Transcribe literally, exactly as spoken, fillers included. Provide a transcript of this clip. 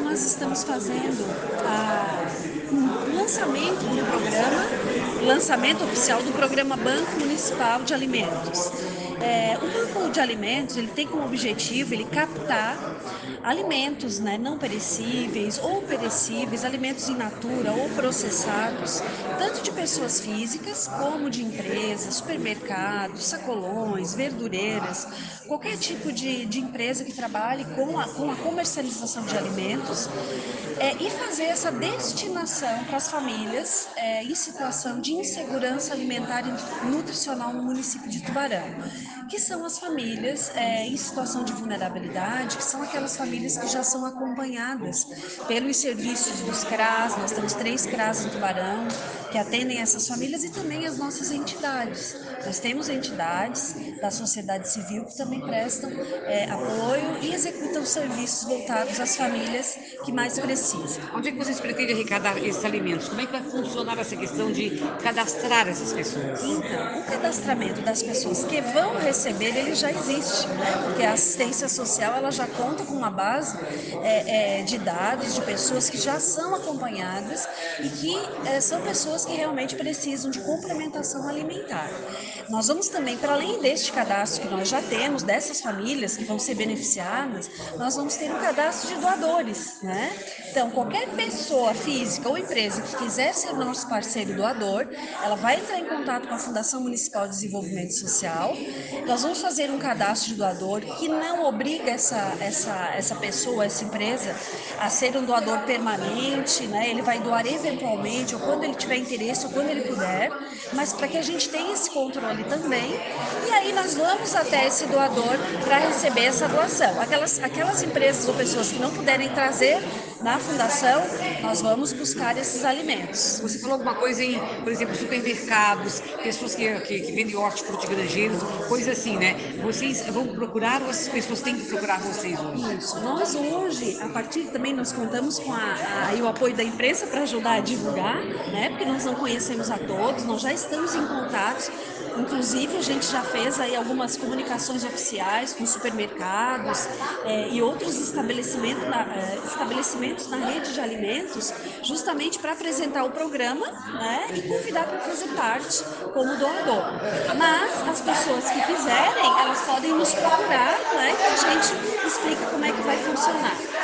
nós estamos fazendo a, o lançamento do programa, o lançamento oficial do programa Banco Municipal de Alimentos. É, o Banco de Alimentos ele tem como objetivo ele captar alimentos, né, não perecíveis ou perecíveis, alimentos in natura ou processados, tanto de pessoas físicas como de empresas, supermercados, sacolões, verdureiras, qualquer tipo de, de empresa que trabalhe com a, com a comercialização de alimentos, é, e fazer essa destinação para as famílias é, em situação de insegurança alimentar e nutricional no município de Tubarão, que são as famílias é, em situação de vulnerabilidade, que são aquelas famílias que já são acompanhadas pelos serviços dos CRAS. Nós temos três CRAS em Tubarão que atendem essas famílias e também as nossas entidades. Nós temos entidades da sociedade civil que também prestam é, apoio e executam serviços voltados às famílias que mais precisam. Onde é que vocês pretendem arrecadar esses alimentos? Como é que vai funcionar essa questão de cadastrar essas pessoas? Então, o cadastramento das pessoas que vão receber, ele já existe, né? Porque a assistência social, ela já conta com uma base é, é, de dados de pessoas que já são acompanhadas e que é, são pessoas que realmente precisam de complementação alimentar. Nós vamos também, para além deste cadastro que nós já temos, dessas famílias que vão ser beneficiadas, nós vamos ter um cadastro de doadores, né? Então, qualquer pessoa física ou empresa que quiser ser nosso parceiro doador, ela vai entrar em contato com a Fundação Municipal de Desenvolvimento Social. Nós vamos fazer um cadastro de doador que não obriga essa, essa, essa pessoa, essa empresa, a ser um doador permanente, né? Ele vai doar eventualmente, ou quando ele tiver interesse, ou quando ele puder, mas para que a gente tenha esse controle também. E aí nós vamos até esse doador para receber essa doação. Aquelas, aquelas empresas ou pessoas que não puderem trazer na fundação, nós vamos buscar esses alimentos. Você falou alguma coisa em, por exemplo, supermercados, pessoas que, que, que vendem hortifrutigranjeiros, coisa assim, né? Vocês vão procurar ou as pessoas têm que procurar vocês hoje? Isso. Nós hoje, a partir também nós contamos com a, a, o apoio da imprensa para ajudar a divulgar, né? Porque nós não conhecemos a todos, nós já estamos em contato. Inclusive, a gente já fez aí algumas comunicações oficiais com supermercados é, e outros estabelecimentos na, é, estabelecimentos na rede de alimentos, justamente para apresentar o programa, né? E convidar para fazer parte como doador. Mas as pessoas que quiserem, elas podem nos procurar, né? Que a gente explica como é que vai funcionar.